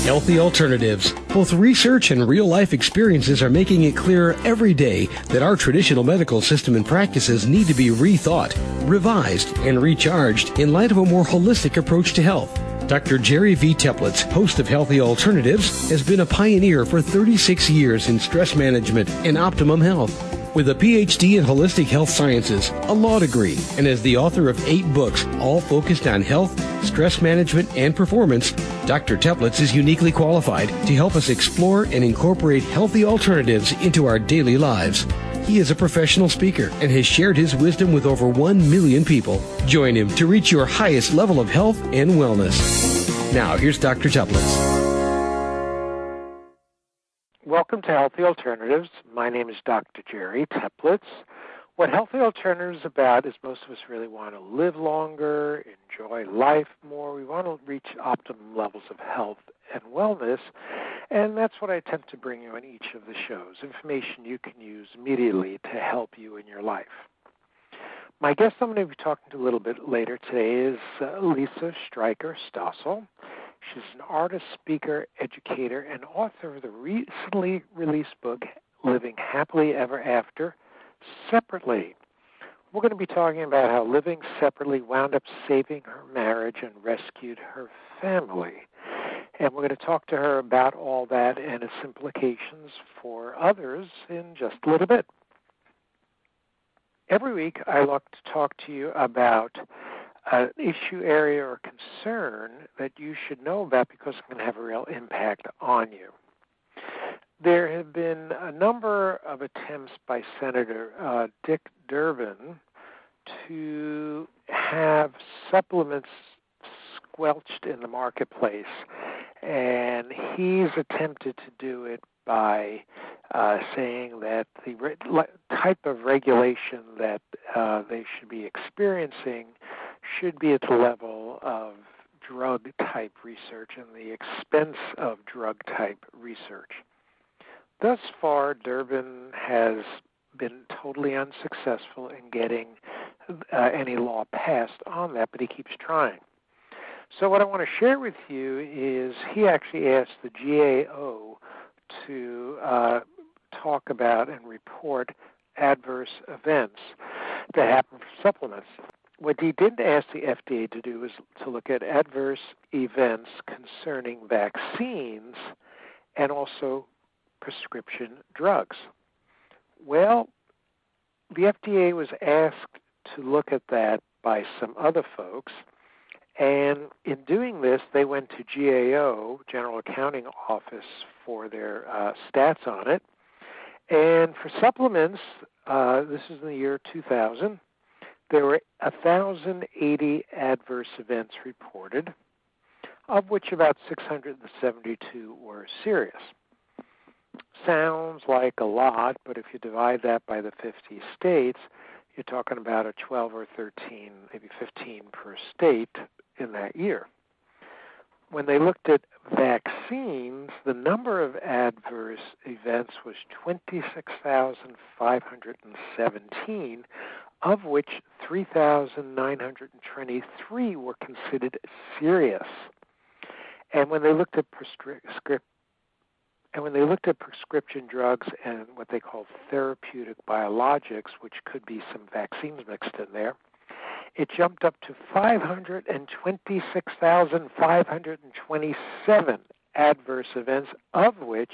Healthy alternatives. Both research and real-life experiences are making it clearer every day that our traditional medical system and practices need to be rethought, revised, and recharged in light of a more holistic approach to health. Dr. Jerry V. Teplitz, host of Healthy Alternatives, has been a pioneer for 36 years in stress management and optimum health. With a PhD in holistic health sciences, a law degree, and as the author of 8 books, all focused on health, stress management, and performance, Dr. Teplitz is uniquely qualified to help us explore and incorporate healthy alternatives into our daily lives. He is a professional speaker and has shared his wisdom with over 1 million people. Join him to reach your highest level of health and wellness. Now, here's Dr. Teplitz. Welcome to Healthy Alternatives. My name is Dr. Jerry Teplitz. What Healthy Alternatives is about is most of us really want to live longer, enjoy life more. We want to reach optimum levels of health and wellness, and that's what I attempt to bring you in each of the shows, information you can use immediately to help you in your life. My guest I'm going to be talking to a little bit later today is Lisa Stryker-Stossel. She's an artist, speaker, educator, and author of the recently released book, Living Happily Ever After, Separately. We're going to be talking about how living separately wound up saving her marriage and rescued her family. And we're going to talk to her about all that and its implications for others in just a little bit. Every week, I like to talk to you about an issue, area, or concern that you should know about because it can have a real impact on you. There have been a number of attempts by Senator Dick Durbin to have supplements squelched in the marketplace, and he's attempted to do it by saying that the type of regulation that they should be experiencing should be at the level of drug-type research and the expense of drug-type research. Thus far, Durbin has been totally unsuccessful in getting any law passed on that, but he keeps trying. So what I want to share with you is he actually asked the GAO to talk about and report adverse events that happen for supplements. What he didn't ask the FDA to do was to look at adverse events concerning vaccines and also prescription drugs. Well, the FDA was asked to look at that by some other folks, and in doing this, they went to GAO, General Accounting Office, for their stats on it. And for supplements, this is in the year 2000, there were 1,080 adverse events reported, of which about 672 were serious. Sounds like a lot, but if you divide that by the 50 states, you're talking about a 12 or 13, maybe 15 per state in that year. When they looked at vaccines, the number of adverse events was 26,517, of which 3,923 were considered serious. And when they looked at prescription drugs and what they call therapeutic biologics, which could be some vaccines mixed in there, it jumped up to 526,527 adverse events, of which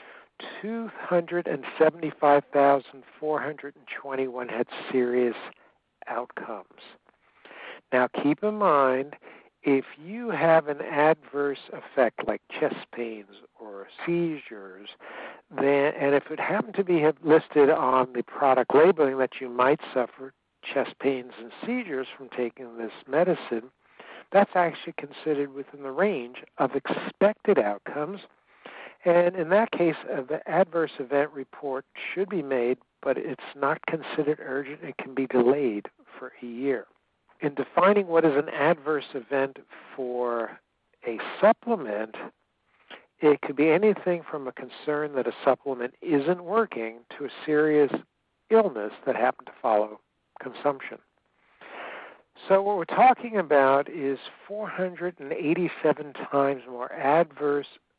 275,421 had serious outcomes. Now, keep in mind, if you have an adverse effect like chest pains or seizures, then, and if it happened to be listed on the product labeling that you might suffer chest pains and seizures from taking this medicine, that's actually considered within the range of expected outcomes. And in that case, the adverse event report should be made, but it's not considered urgent. It can be delayed for a year. In defining what is an adverse event for a supplement, it could be anything from a concern that a supplement isn't working to a serious illness that happened to follow consumption. So what we're talking about is 487 times more adverse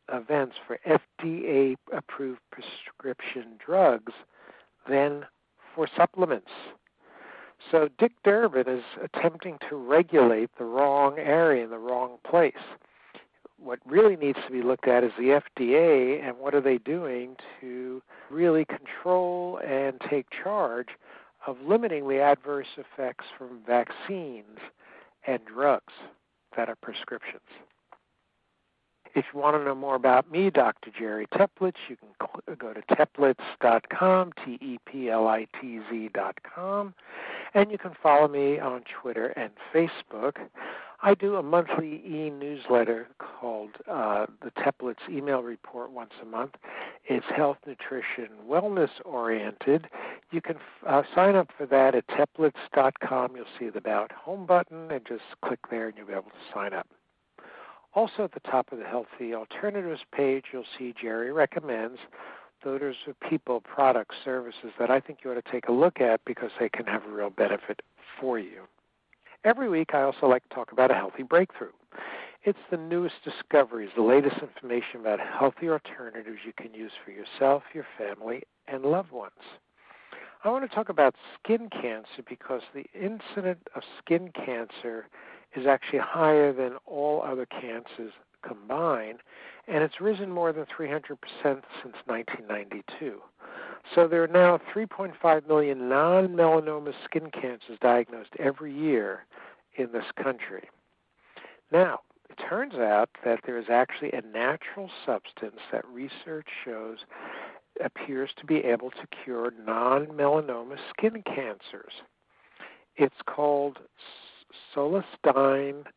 events for FDA-approved prescription drugs than for supplements. So Dick Durbin is attempting to regulate the wrong area in the wrong place. What really needs to be looked at is the FDA and what are they doing to really control and take charge of limiting the adverse effects from vaccines and drugs that are prescriptions. If you want to know more about me, Dr. Jerry Teplitz, you can go to teplitz.com, TEPLITZ.com, and you can follow me on Twitter and Facebook. I do a monthly e-newsletter called the Teplitz Email Report once a month. It's health, nutrition, wellness oriented. You can sign up for that at teplitz.com. You'll see the About Home button, and just click there and you'll be able to sign up. Also at the top of the Healthy Alternatives page, you'll see Jerry Recommends. Those are people, products, services that I think you ought to take a look at because they can have a real benefit for you. Every week I also like to talk about a healthy breakthrough. It's the newest discoveries, the latest information about healthy alternatives you can use for yourself, your family, and loved ones. I want to talk about skin cancer because the incidence of skin cancer is actually higher than all other cancers combined, and it's risen more than 300% since 1992. So there are now 3.5 million non-melanoma skin cancers diagnosed every year in this country. Now, it turns out that there is actually a natural substance that research shows appears to be able to cure non-melanoma skin cancers. It's called Solustine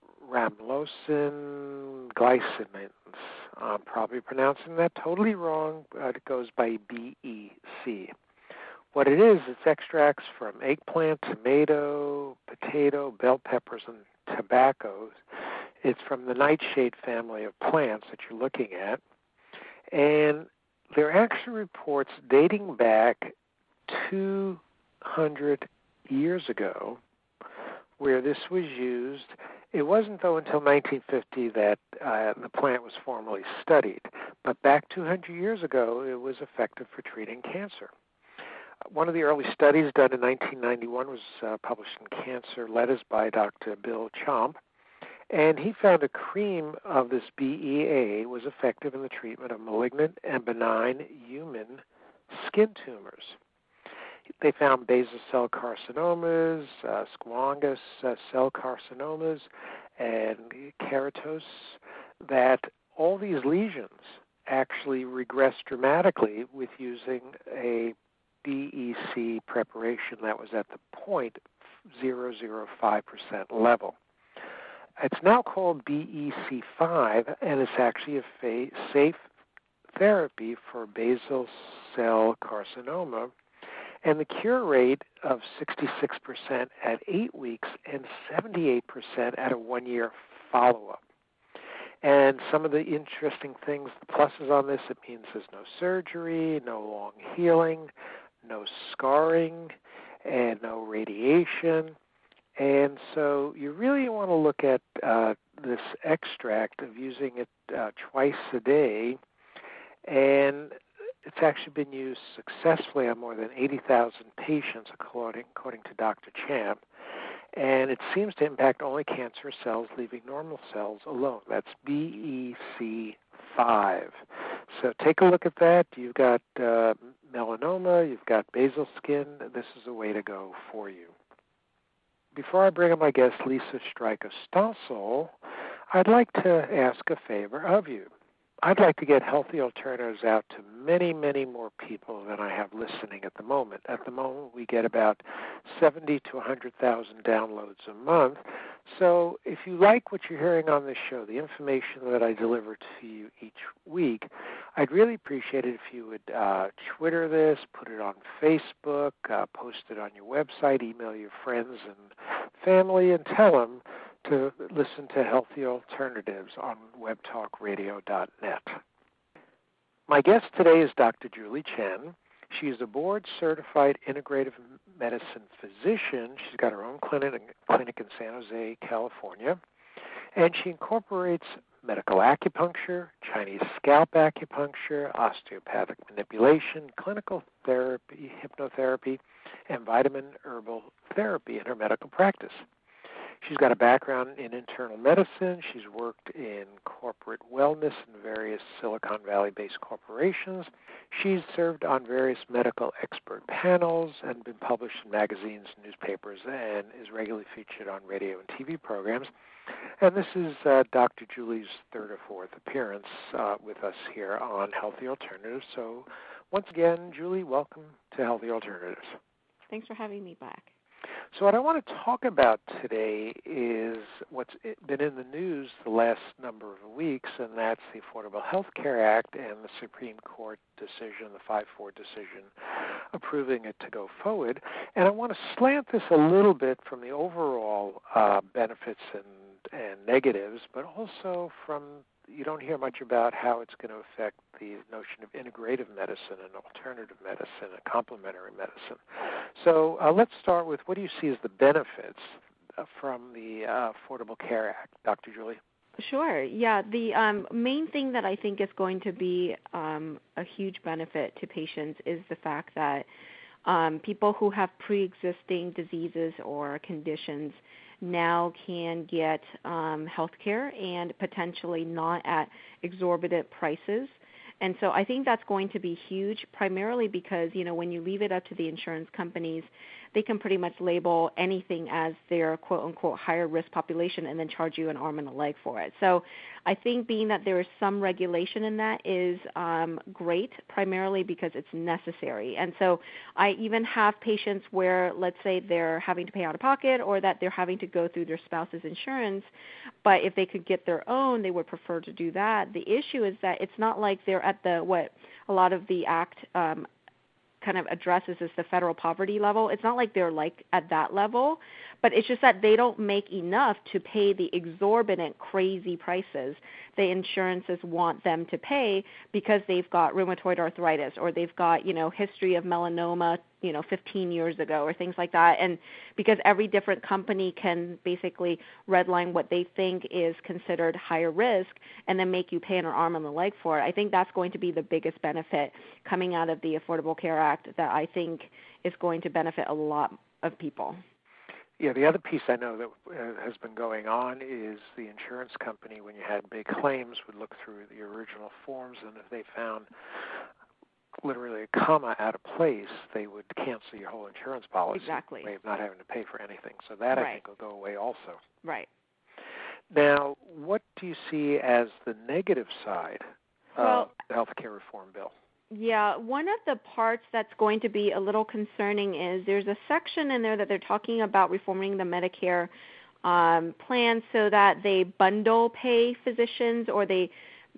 Rhamnosin glycinins. I'm probably pronouncing that totally wrong, but it goes by BEC. What it is, it's extracts from eggplant, tomato, potato, bell peppers, and tobaccos. It's from the nightshade family of plants that you're looking at. And there are actually reports dating back 200 years ago where this was used. It wasn't, though, until 1950 that the plant was formally studied. But back 200 years ago, it was effective for treating cancer. One of the early studies done in 1991 was published in Cancer Letters by Dr. Bill Chomp, and he found a cream of this BEA was effective in the treatment of malignant and benign human skin tumors. They found basal cell carcinomas, squamous cell carcinomas, and keratose, that all these lesions actually regressed dramatically with using a BEC preparation that was at the 0.005% level. It's now called BEC5, and it's actually a safe therapy for basal cell carcinoma, and the cure rate of 66% at 8 weeks and 78% at a 1-year follow-up. And some of the interesting things, the pluses on this, it means there's no surgery, no long healing, no scarring, and no radiation. And so you really want to look at this extract of using it twice a day, and it's actually been used successfully on more than 80,000 patients, according to Dr. Champ, and it seems to impact only cancer cells, leaving normal cells alone. That's BEC5. So take a look at that. You've got melanoma, you've got basal skin. This is a way to go for you. Before I bring on my guest, Lisa Stryker-Stossel, I'd like to ask a favor of you. I'd like to get Healthy Alternatives out to many, many more people than I have listening at the moment. At the moment, we get about 70 to 100,000 downloads a month. So if you like what you're hearing on this show, the information that I deliver to you each week, I'd really appreciate it if you would Twitter this, put it on Facebook, post it on your website, email your friends and family, and tell them to listen to Healthy Alternatives on webtalkradio.net. My guest today is Dr. Julie Chen. She's a board-certified integrative medicine physician. She's got her own clinic in San Jose, California, and she incorporates medical acupuncture, Chinese scalp acupuncture, osteopathic manipulation, clinical therapy, hypnotherapy, and vitamin herbal therapy in her medical practice. She's got a background in internal medicine. She's worked in corporate wellness in various Silicon Valley-based corporations. She's served on various medical expert panels and been published in magazines and newspapers and is regularly featured on radio and TV programs. And this is Dr. Julie's third or fourth appearance with us here on Healthy Alternatives. So once again, Julie, welcome to Healthy Alternatives. Thanks for having me back. So what I want to talk about today is what's been in the news the last number of weeks, and that's the Affordable Health Care Act and the Supreme Court decision, the 5-4 decision, approving it to go forward. And I want to slant this a little bit from the overall benefits and negatives, but also from, you don't hear much about how it's going to affect the notion of integrative medicine and alternative medicine and complementary medicine. So let's start with, what do you see as the benefits from the Affordable Care Act, Dr. Julie? Sure. Yeah, the main thing that I think is going to be a huge benefit to patients is the fact that people who have pre-existing diseases or conditions now can get health care and potentially not at exorbitant prices. And so I think that's going to be huge, primarily because, when you leave it up to the insurance companies, they can pretty much label anything as their quote-unquote higher risk population and then charge you an arm and a leg for it. So I think being that there is some regulation in that is great, primarily because it's necessary. And so I even have patients where, let's say, they're having to pay out of pocket or that they're having to go through their spouse's insurance, but if they could get their own, they would prefer to do that. The issue is that it's not like they're at what a lot of the Act kind of addresses as the federal poverty level. It's not like they're like at that level, but it's just that they don't make enough to pay the exorbitant, crazy prices the insurances want them to pay because they've got rheumatoid arthritis or they've got, history of melanoma, 15 years ago or things like that. And because every different company can basically redline what they think is considered higher risk and then make you pay an arm and a leg for it, I think that's going to be the biggest benefit coming out of the Affordable Care Act that I think is going to benefit a lot of people. Yeah, the other piece I know that has been going on is the insurance company, when you had big claims, would look through the original forms, and if they found literally a comma out of place, they would cancel your whole insurance policy. Exactly. Way of not having to pay for anything. So that, right. I think, will go away also. Right. Now, what do you see as the negative side of the health care reform bill? Yeah, one of the parts that's going to be a little concerning is there's a section in there that they're talking about reforming the Medicare plan so that they bundle pay physicians or they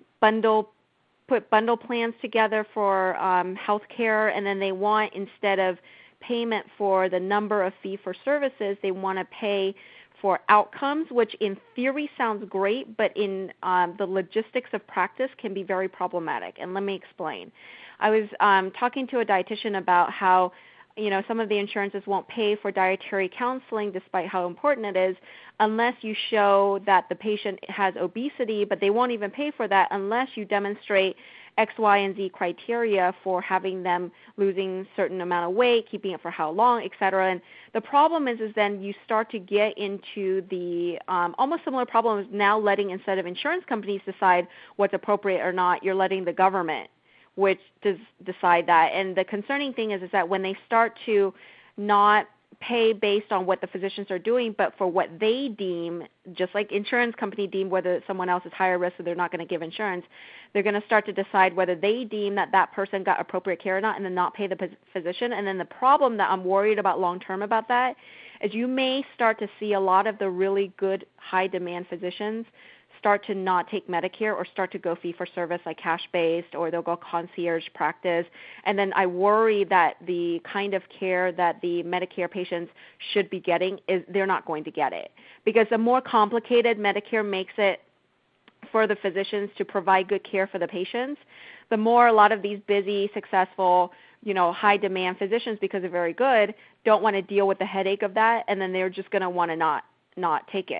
put bundle plans together for health care, and then they want, instead of payment for the number of fee-for-services, they want to pay for outcomes, which in theory sounds great, but in the logistics of practice can be very problematic. And let me explain. I was talking to a dietitian about how, some of the insurances won't pay for dietary counseling despite how important it is unless you show that the patient has obesity, but they won't even pay for that unless you demonstrate X, Y, and Z criteria for having them losing a certain amount of weight, keeping it for how long, et cetera. And the problem is then you start to get into the almost similar problem of now letting, instead of insurance companies decide what's appropriate or not, you're letting the government which does decide that. And the concerning thing is that when they start to not pay based on what the physicians are doing, but for what they deem, just like insurance company deem whether someone else is higher risk, so they're not going to give insurance, they're going to start to decide whether they deem that that person got appropriate care or not and then not pay the physician. And then the problem that I'm worried about long-term about that is you may start to see a lot of the really good high-demand physicians start to not take Medicare or start to go fee-for-service like cash-based, or they'll go concierge practice. And then I worry that the kind of care that the Medicare patients should be getting is they're not going to get it. Because the more complicated Medicare makes it for the physicians to provide good care for the patients, the more a lot of these busy, successful, high-demand physicians, because they're very good, don't want to deal with the headache of that, and then they're just going to want to not take it.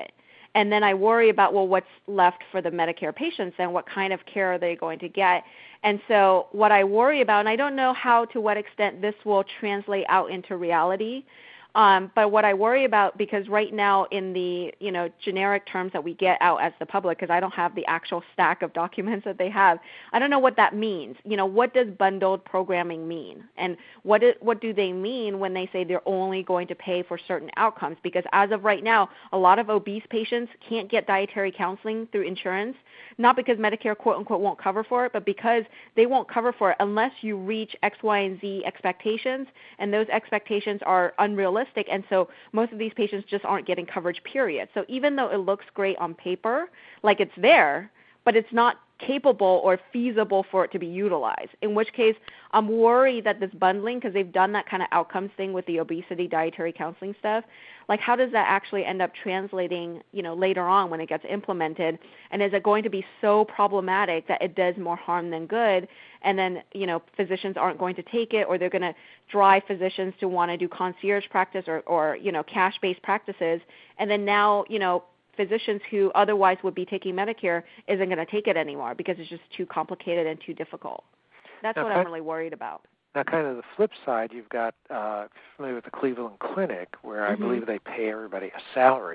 And then I worry about, well, what's left for the Medicare patients and what kind of care are they going to get. And so what I worry about, and I don't know to what extent this will translate out into reality, but what I worry about, because right now in the generic terms that we get out as the public, because I don't have the actual stack of documents that they have, I don't know what that means. What does bundled programming mean? And what do they mean when they say they're only going to pay for certain outcomes? Because as of right now, a lot of obese patients can't get dietary counseling through insurance, not because Medicare quote unquote won't cover for it, but because they won't cover for it unless you reach X, Y, and Z expectations, and those expectations are unrealistic. And so most of these patients just aren't getting coverage, period. So even though it looks great on paper, like it's there, but it's not capable or feasible for it to be utilized, in which case I'm worried that this bundling, because they've done that kind of outcomes thing with the obesity dietary counseling stuff, like how does that actually end up translating later on when it gets implemented, and is it going to be so problematic that it does more harm than good, and then physicians aren't going to take it, or they're going to drive physicians to want to do concierge practice or cash-based practices, and then now physicians who otherwise would be taking Medicare isn't going to take it anymore because it's just too complicated and too difficult. That's what I'm really worried about. Now, kind of the flip side, you've got, familiar with the Cleveland Clinic, where I believe they pay everybody a salary,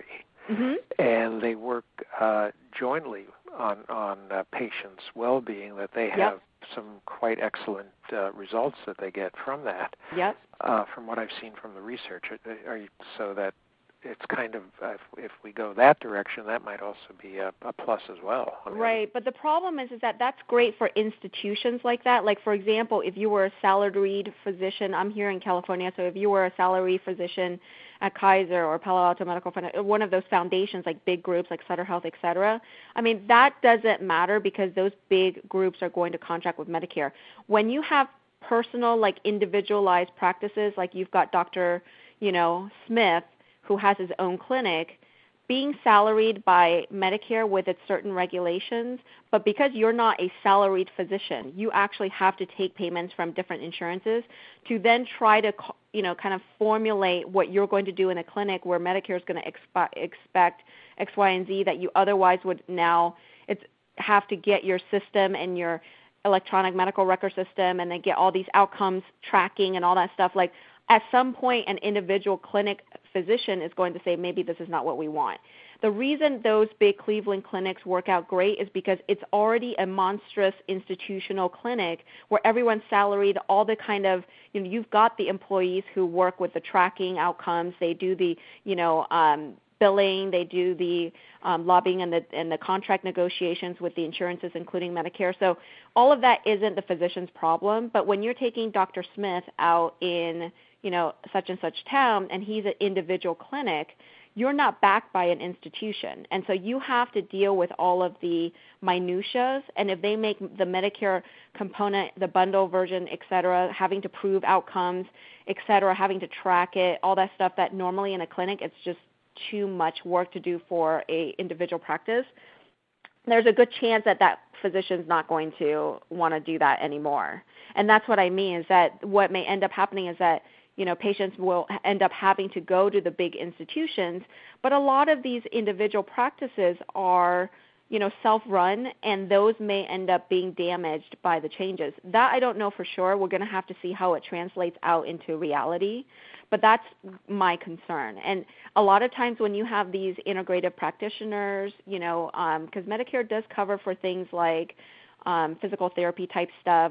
and they work jointly on patients' well-being, that they have some quite excellent results that they get from that, from what I've seen from the research. So that it's kind of, if we go that direction, that might also be a plus as well. Right, but the problem is that that's great for institutions like that. Like, for example, if you were a salaried physician, I'm here in California, so if you were a salaried physician at Kaiser or Palo Alto Medical, one of those foundations like big groups like Sutter Health, et cetera, I mean, that doesn't matter because those big groups are going to contract with Medicare. When you have personal, like individualized practices, like you've got Dr. Smith, who has his own clinic, being salaried by Medicare with its certain regulations, but because you're not a salaried physician, you actually have to take payments from different insurances to then try to, kind of formulate what you're going to do in a clinic where Medicare is going to expect X, Y, and Z that you otherwise would now have to get your system and your electronic medical record system and then get all these outcomes tracking and all that stuff. Like, at some point, an individual clinic physician is going to say, maybe this is not what we want. The reason those big Cleveland clinics work out great is because it's already a monstrous institutional clinic where everyone's salaried, all the kind of, you've got the employees who work with the tracking outcomes. They do the, billing, they do the lobbying and the contract negotiations with the insurances, including Medicare. So all of that isn't the physician's problem. But when you're taking Dr. Smith out in, such and such town, and he's an individual clinic, you're not backed by an institution. And so you have to deal with all of the minutiae. And if they make the Medicare component, the bundle version, et cetera, having to prove outcomes, et cetera, having to track it, all that stuff that normally in a clinic it's just too much work to do for a individual practice, there's a good chance that physician's not going to want to do that anymore. And that's what I mean, is that what may end up happening is that patients will end up having to go to the big institutions, but a lot of these individual practices are self-run, and those may end up being damaged by the changes. That I don't know for sure. We're going to have to see how it translates out into reality, but that's my concern. And a lot of times when you have these integrative practitioners, because Medicare does cover for things like physical therapy type stuff,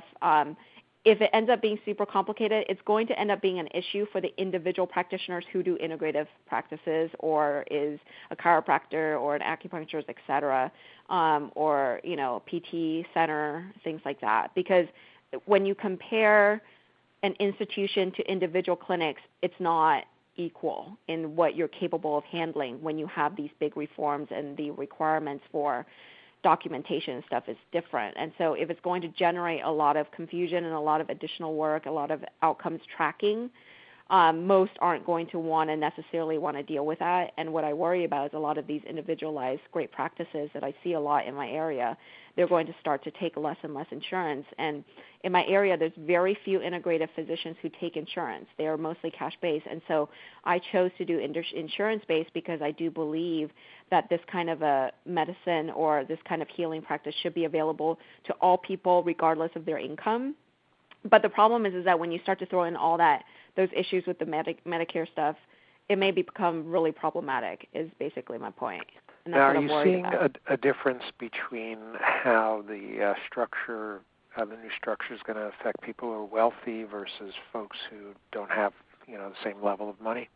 if it ends up being super complicated, it's going to end up being an issue for the individual practitioners who do integrative practices or is a chiropractor or an acupuncturist, et cetera, or, PT center, things like that. Because when you compare an institution to individual clinics, it's not equal in what you're capable of handling when you have these big reforms, and the requirements for documentation and stuff is different. And so if it's going to generate a lot of confusion and a lot of additional work, a lot of outcomes tracking, most aren't going to necessarily want to deal with that. And what I worry about is a lot of these individualized great practices that I see a lot in my area, they're going to start to take less and less insurance. And in my area, there's very few integrative physicians who take insurance. They are mostly cash-based. And so I chose to do insurance-based because I do believe that this kind of a medicine or this kind of healing practice should be available to all people regardless of their income. But the problem is that when you start to throw in all those issues with the Medicare stuff, it may become really problematic, is basically my point. And that's now, what I'm worried about. Are you seeing a difference between how the new structure is going to affect people who are wealthy versus folks who don't have, the same level of money?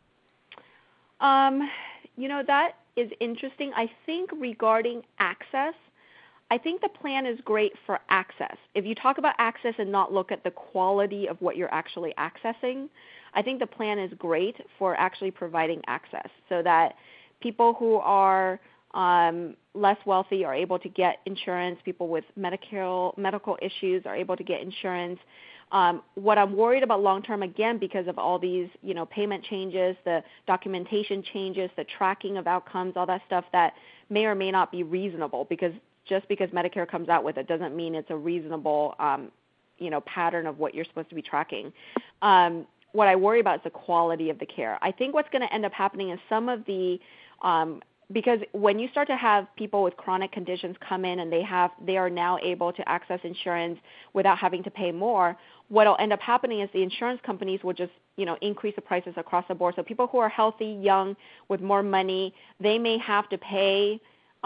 That is interesting. I think regarding access, I think the plan is great for access. If you talk about access and not look at the quality of what you're actually accessing, I think the plan is great for actually providing access so that people who are less wealthy are able to get insurance. People with medical issues are able to get insurance. What I'm worried about long term, again, because of all these, payment changes, the documentation changes, the tracking of outcomes, all that stuff that may or may not be reasonable, because just because Medicare comes out with it doesn't mean it's a reasonable, pattern of what you're supposed to be tracking. What I worry about is the quality of the care. I think what's going to end up happening is some of the because when you start to have people with chronic conditions come in and they are now able to access insurance without having to pay more, what will end up happening is the insurance companies will just increase the prices across the board. So people who are healthy, young, with more money, they may have to pay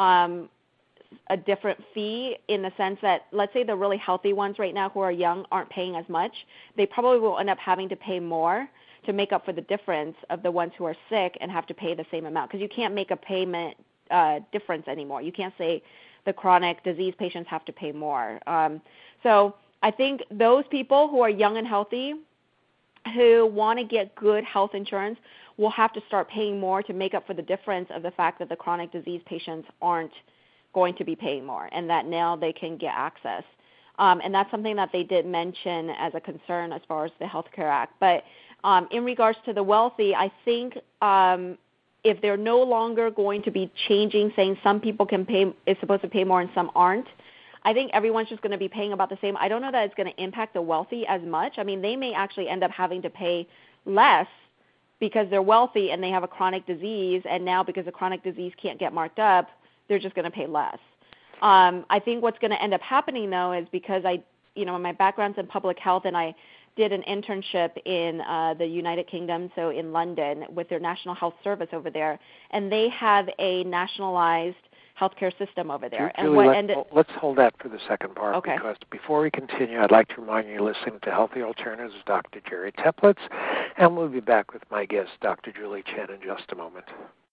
a different fee in the sense that, let's say the really healthy ones right now who are young aren't paying as much. They probably will end up having to pay more to make up for the difference of the ones who are sick and have to pay the same amount, because you can't make a payment difference anymore. You can't say the chronic disease patients have to pay more. So I think those people who are young and healthy who want to get good health insurance will have to start paying more to make up for the difference of the fact that the chronic disease patients aren't going to be paying more, and that now they can get access. And that's something that they did mention as a concern as far as the Health Care Act. But in regards to the wealthy, I think if they're no longer going to be changing, saying some people is supposed to pay more and some aren't, I think everyone's just going to be paying about the same. I don't know that it's going to impact the wealthy as much. I mean, they may actually end up having to pay less because they're wealthy and they have a chronic disease, and now because the chronic disease can't get marked up, they're just going to pay less. I think what's going to end up happening, though, is because my background's in public health, and I did an internship in the United Kingdom, so in London, with their National Health Service over there, and they have a nationalized healthcare system over there. Julie, let's hold that for the second part, okay, because before we continue, I'd like to remind you you're listening to Healthy Alternatives with Dr. Jerry Teplitz, and we'll be back with my guest, Dr. Julie Chen, in just a moment.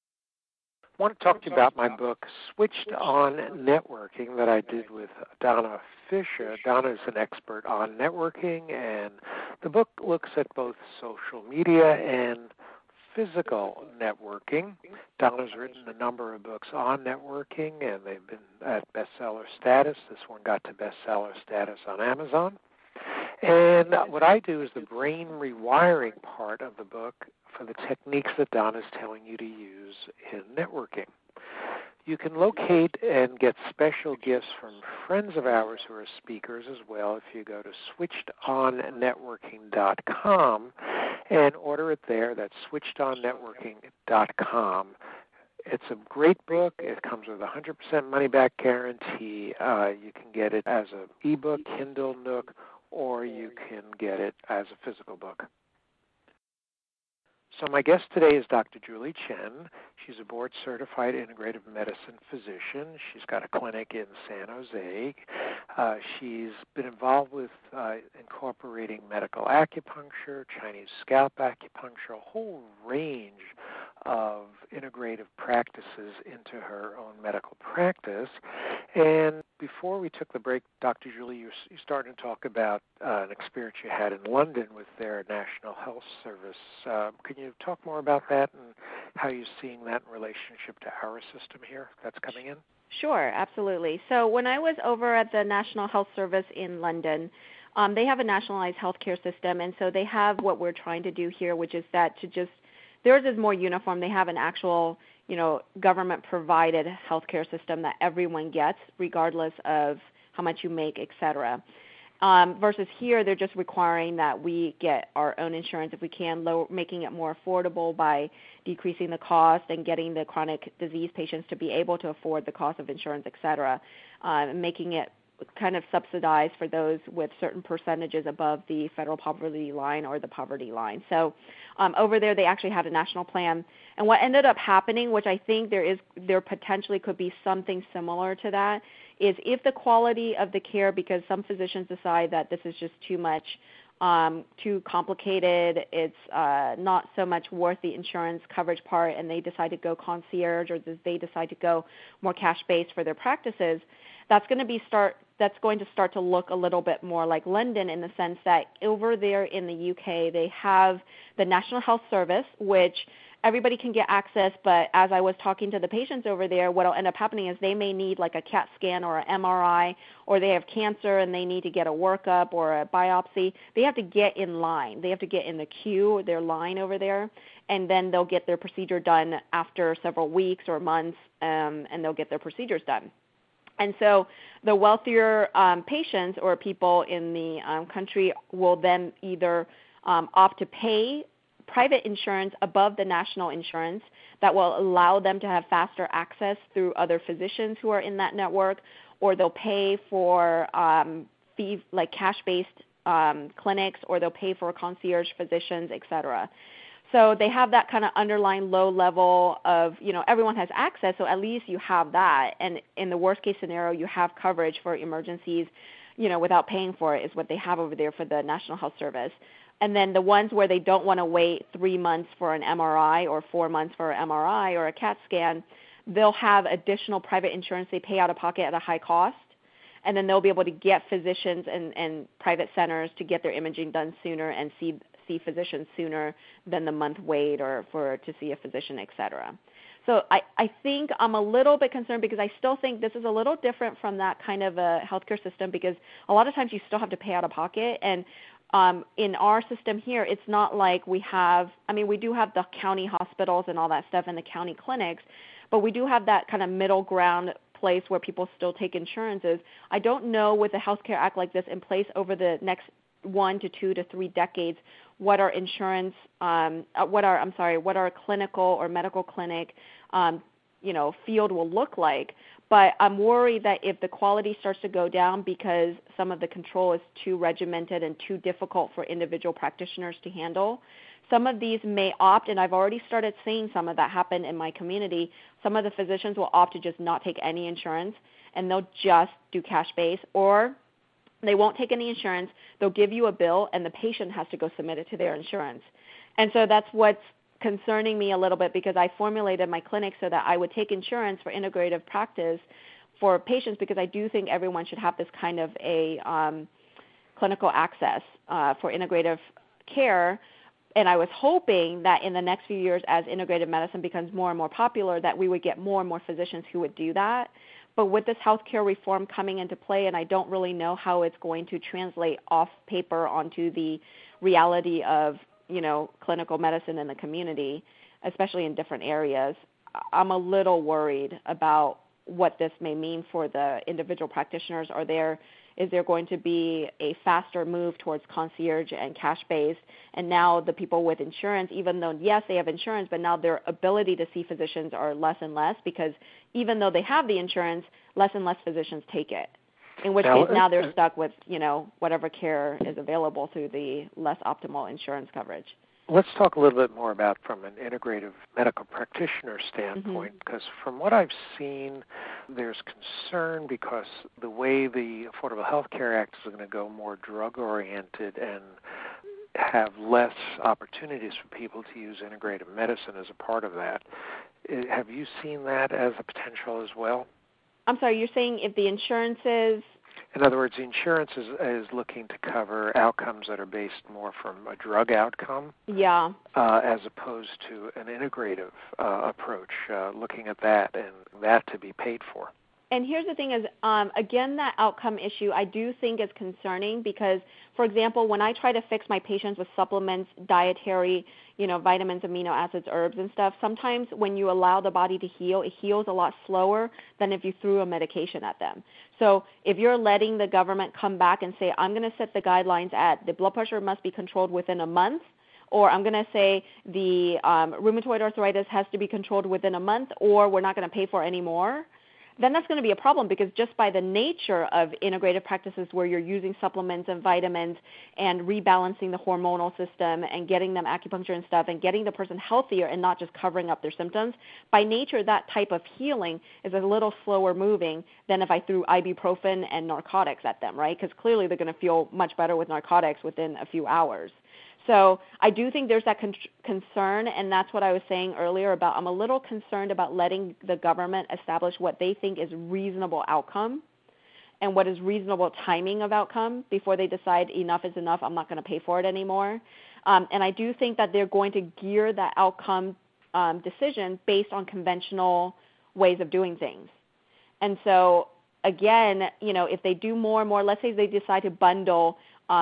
I want to talk to you about my book, Switched on Networking, that I did with Donna Fisher. Donna is an expert on networking, and the book looks at both social media and physical networking. Donna's written a number of books on networking, and they've been at bestseller status. This one got to bestseller status on Amazon. And what I do is the brain rewiring part of the book for the techniques that Donna's telling you to use in networking. You can locate and get special gifts from friends of ours who are speakers as well if you go to switchedonnetworking.com and order it there. That's switchedonnetworking.com. It's a great book. It comes with a 100% money-back guarantee. You can get it as an ebook, Kindle, Nook, or you can get it as a physical book. So my guest today is Dr. Julie Chen. She's a board-certified integrative medicine physician. She's got a clinic in San Jose. She's been involved with incorporating medical acupuncture, Chinese scalp acupuncture, a whole range of integrative practices into her own medical practice. And before we took the break, Dr. Julie, you started to talk about an experience you had in London with their National Health Service. Can you talk more about that and how you're seeing that in relationship to our system here that's coming in? Sure, absolutely. So when I was over at the National Health Service in London, they have a nationalized healthcare system, and so they have what we're trying to do here, which is that theirs is more uniform. They have an actual, government-provided healthcare system that everyone gets, regardless of how much you make, et cetera. Versus here, they're just requiring that we get our own insurance if we can, making it more affordable by decreasing the cost and getting the chronic disease patients to be able to afford the cost of insurance, et cetera, making it kind of subsidized for those with certain percentages above the federal poverty line or the poverty line. So over there, they actually had a national plan. And what ended up happening, which I think there potentially could be something similar to that, is if the quality of the care, because some physicians decide that this is just too much, too complicated, it's not so much worth the insurance coverage part, and they decide to go concierge, or they decide to go more cash-based for their practices, that's going to start to look a little bit more like London, in the sense that over there in the UK, they have the National Health Service, which everybody can get access, but as I was talking to the patients over there, what will end up happening is they may need like a CAT scan or an MRI, or they have cancer and they need to get a workup or a biopsy. They have to get in line. They have to get in the queue, their line over there, and then they'll get their procedure done after several weeks or months, and they'll get their procedures done. And so the wealthier patients or people in the country will then either opt to pay private insurance above the national insurance that will allow them to have faster access through other physicians who are in that network, or they'll pay for fee, like cash-based clinics, or they'll pay for concierge physicians, et cetera. So they have that kind of underlying low level of, everyone has access, so at least you have that. And in the worst case scenario, you have coverage for emergencies, without paying for it, is what they have over there for the National Health Service. And then the ones where they don't want to wait 3 months for an MRI or 4 months for an MRI or a CAT scan, they'll have additional private insurance they pay out of pocket at a high cost. And then they'll be able to get physicians and private centers to get their imaging done sooner and see physicians sooner than the month wait or to see a physician, et cetera. So I think I'm a little bit concerned, because I still think this is a little different from that kind of a healthcare system, because a lot of times you still have to pay out of pocket. And in our system here, it's not like we do have the county hospitals and all that stuff and the county clinics, but we do have that kind of middle ground place where people still take insurances. I don't know, with a healthcare act like this in place over the next 1 to 2 to 3 decades, what our insurance, what our clinical or medical clinic, field will look like. But I'm worried that if the quality starts to go down because some of the control is too regimented and too difficult for individual practitioners to handle, some of these may opt, and I've already started seeing some of that happen in my community, some of the physicians will opt to just not take any insurance, and they'll just do cash-based, or they won't take any insurance. They'll give you a bill, and the patient has to go submit it to their insurance. And so that's what's concerning me a little bit, because I formulated my clinic so that I would take insurance for integrative practice for patients, because I do think everyone should have this kind of a clinical access for integrative care. And I was hoping that in the next few years, as integrative medicine becomes more and more popular, that we would get more and more physicians who would do that. But with this healthcare reform coming into play, and I don't really know how it's going to translate off paper onto the reality of, clinical medicine in the community, especially in different areas, I'm a little worried about what this may mean for the individual practitioners. Is there going to be a faster move towards concierge and cash-based? And now the people with insurance, even though, yes, they have insurance, but now their ability to see physicians are less and less, because even though they have the insurance, less and less physicians take it. In which case now they're stuck with, whatever care is available through the less optimal insurance coverage. Let's talk a little bit more about from an integrative medical practitioner standpoint, because from what I've seen, there's concern because the way the Affordable Health Care Act is going to go more drug-oriented and have less opportunities for people to use integrative medicine as a part of that. Have you seen that as a potential as well? I'm sorry, you're saying if the insurance is... In other words, the insurance is looking to cover outcomes that are based more from a drug outcome, as opposed to an integrative approach, looking at that and that to be paid for. And here's the thing is, again, that outcome issue I do think is concerning because, for example, when I try to fix my patients with supplements, dietary, vitamins, amino acids, herbs and stuff, sometimes when you allow the body to heal, it heals a lot slower than if you threw a medication at them. So if you're letting the government come back and say, I'm going to set the guidelines at the blood pressure must be controlled within a month, or I'm going to say the rheumatoid arthritis has to be controlled within a month, or we're not going to pay for any more, then that's going to be a problem because just by the nature of integrative practices where you're using supplements and vitamins and rebalancing the hormonal system and getting them acupuncture and stuff and getting the person healthier and not just covering up their symptoms, by nature that type of healing is a little slower moving than if I threw ibuprofen and narcotics at them, right? Because clearly they're going to feel much better with narcotics within a few hours. So I do think there's that concern, and that's what I was saying earlier about I'm a little concerned about letting the government establish what they think is reasonable outcome and what is reasonable timing of outcome before they decide enough is enough, I'm not going to pay for it anymore. And I do think that they're going to gear that outcome decision based on conventional ways of doing things. And so, again, if they do more and more, let's say they decide to bundle,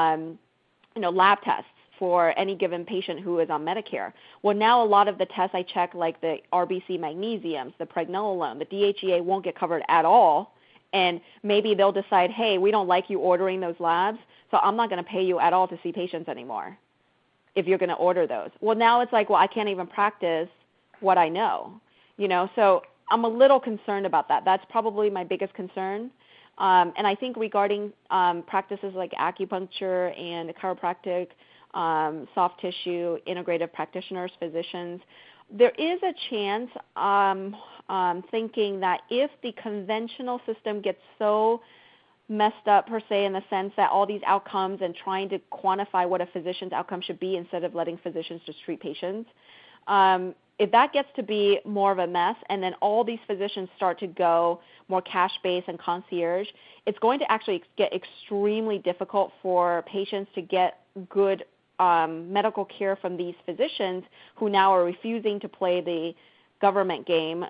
lab tests for any given patient who is on Medicare. Well, now a lot of the tests I check, like the RBC magnesiums, the pregnenolone, the DHEA, won't get covered at all, and maybe they'll decide, hey, we don't like you ordering those labs, so I'm not going to pay you at all to see patients anymore if you're going to order those. Well, now it's like, well, I can't even practice what I know, so I'm a little concerned about that. That's probably my biggest concern. And I think regarding practices like acupuncture and chiropractic, soft tissue, integrative practitioners, physicians, there is a chance thinking that if the conventional system gets so messed up, per se, in the sense that all these outcomes and trying to quantify what a physician's outcome should be instead of letting physicians just treat patients, if that gets to be more of a mess and then all these physicians start to go more cash-based and concierge, it's going to actually get extremely difficult for patients to get good medical care from these physicians who now are refusing to play the government game,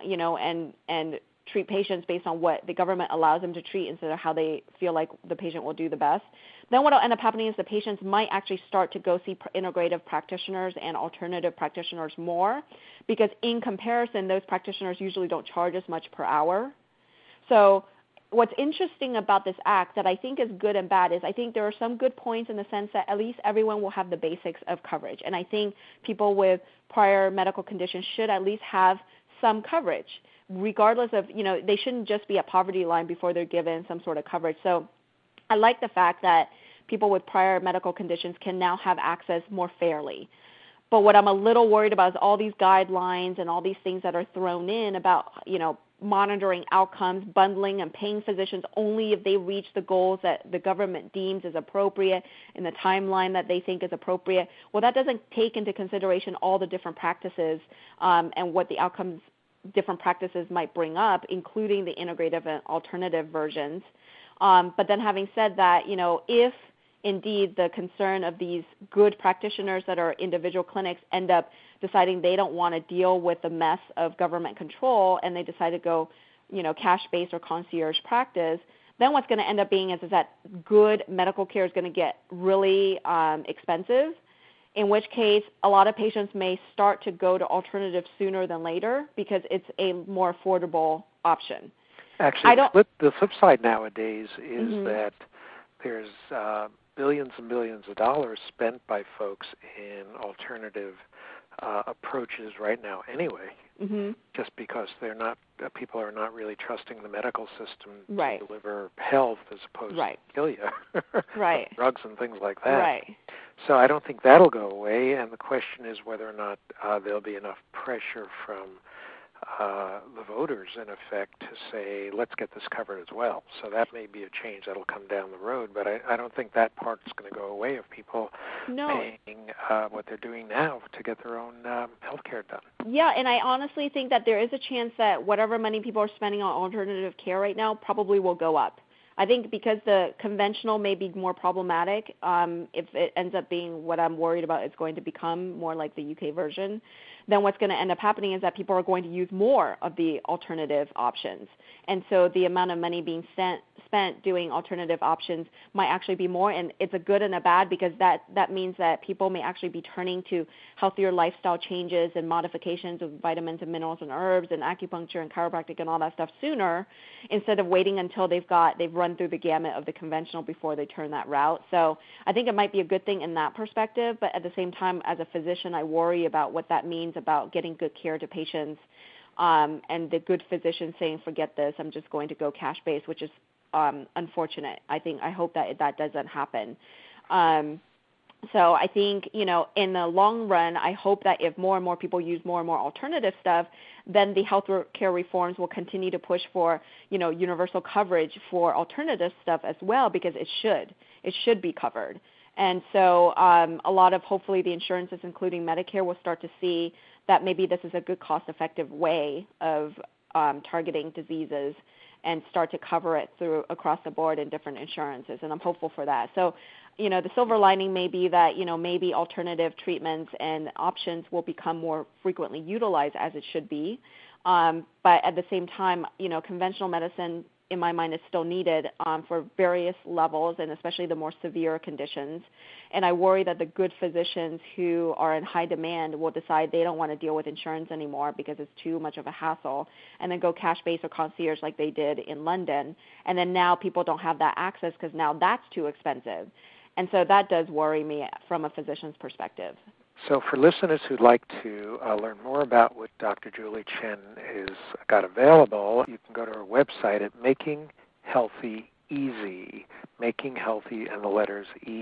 and treat patients based on what the government allows them to treat instead of how they feel like the patient will do the best. Then what will end up happening is the patients might actually start to go see integrative practitioners and alternative practitioners more because in comparison, those practitioners usually don't charge as much per hour. So what's interesting about this act that I think is good and bad is I think there are some good points in the sense that at least everyone will have the basics of coverage. And I think people with prior medical conditions should at least have some coverage, regardless of, they shouldn't just be at poverty line before they're given some sort of coverage. So I like the fact that people with prior medical conditions can now have access more fairly. But what I'm a little worried about is all these guidelines and all these things that are thrown in about, monitoring outcomes, bundling and paying physicians only if they reach the goals that the government deems is appropriate in the timeline that they think is appropriate. Well, that doesn't take into consideration all the different practices and what the outcomes different practices might bring up, including the integrative and alternative versions. But then having said that, if indeed the concern of these good practitioners that are individual clinics end up deciding they don't want to deal with the mess of government control and they decide to go, cash-based or concierge practice, then what's going to end up being is that good medical care is going to get really expensive, in which case a lot of patients may start to go to alternatives sooner than later because it's a more affordable option. Actually, the flip side nowadays is that there's billions and billions of dollars spent by folks in alternative approaches right now anyway, just because people are not really trusting the medical system to deliver health as opposed to kill you, drugs and things like that. Right. So I don't think that'll go away, and the question is whether or not there'll be enough pressure from the voters, in effect, to say, let's get this covered as well. So that may be a change that'll come down the road, but I don't think that part's going to go away of people paying what they're doing now to get their own health care done. Yeah, and I honestly think that there is a chance that whatever money people are spending on alternative care right now probably will go up. I think because the conventional may be more problematic, if it ends up being what I'm worried about, it's going to become more like the UK version, then what's going to end up happening is that people are going to use more of the alternative options. And so the amount of money being spent doing alternative options might actually be more, and it's a good and a bad, because that means that people may actually be turning to healthier lifestyle changes and modifications of vitamins and minerals and herbs and acupuncture and chiropractic and all that stuff sooner, instead of waiting until they've run through the gamut of the conventional before they turn that route. So I think it might be a good thing in that perspective, but at the same time, as a physician, I worry about what that means about getting good care to patients, and the good physician saying, forget this, I'm just going to go cash-based, which is unfortunate. I hope that doesn't happen. So I think, in the long run, I hope that if more and more people use more and more alternative stuff, then the health care reforms will continue to push for, universal coverage for alternative stuff as well, because it should be covered. And so a lot of, hopefully, the insurances, including Medicare, will start to see that maybe this is a good cost-effective way of targeting diseases and start to cover it across the board in different insurances, and I'm hopeful for that. So, the silver lining may be that, maybe alternative treatments and options will become more frequently utilized, as it should be. But at the same time, conventional medicine, in my mind, is still needed for various levels, and especially the more severe conditions. And I worry that the good physicians who are in high demand will decide they don't want to deal with insurance anymore because it's too much of a hassle, and then go cash-based or concierge like they did in London. And then now people don't have that access because now that's too expensive. And so that does worry me from a physician's perspective. So for listeners who'd like to learn more about what Dr. Julie Chen has got available, you can go to her website at Making Healthy Easy, Making Healthy and the letters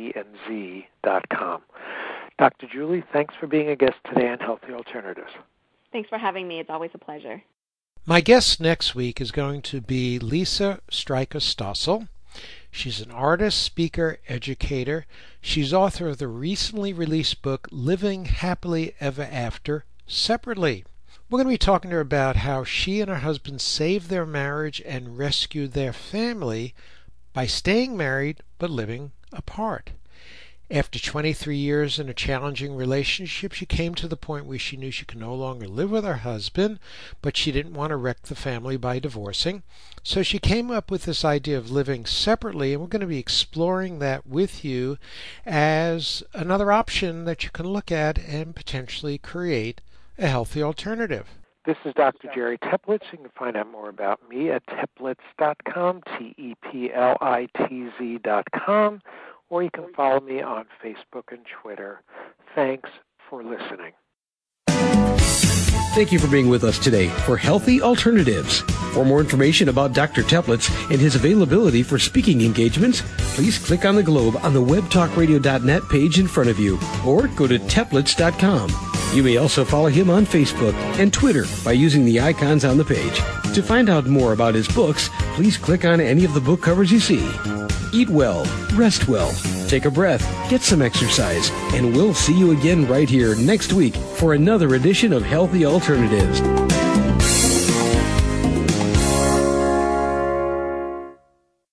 ENZ.com. Dr. Julie, thanks for being a guest today on Healthy Alternatives. Thanks for having me. It's always a pleasure. My guest next week is going to be Lisa Stryker-Stossel. She's an artist, speaker, educator. She's author of the recently released book, Living Happily Ever After, Separately. We're going to be talking to her about how she and her husband saved their marriage and rescued their family by staying married but living apart. After 23 years in a challenging relationship, she came to the point where she knew she could no longer live with her husband, but she didn't want to wreck the family by divorcing. So she came up with this idea of living separately, and we're going to be exploring that with you as another option that you can look at and potentially create a healthy alternative. This is Dr. Jerry Teplitz. You can find out more about me at teplitz.com, TEPLITZ.com, or you can follow me on Facebook and Twitter. Thanks for listening. Thank you for being with us today for Healthy Alternatives. For more information about Dr. Teplitz and his availability for speaking engagements, please click on the globe on the webtalkradio.net page in front of you, or go to teplitz.com. You may also follow him on Facebook and Twitter by using the icons on the page. To find out more about his books, please click on any of the book covers you see. Eat well, rest well, take a breath, get some exercise, and we'll see you again right here next week for another edition of Healthy Alternatives.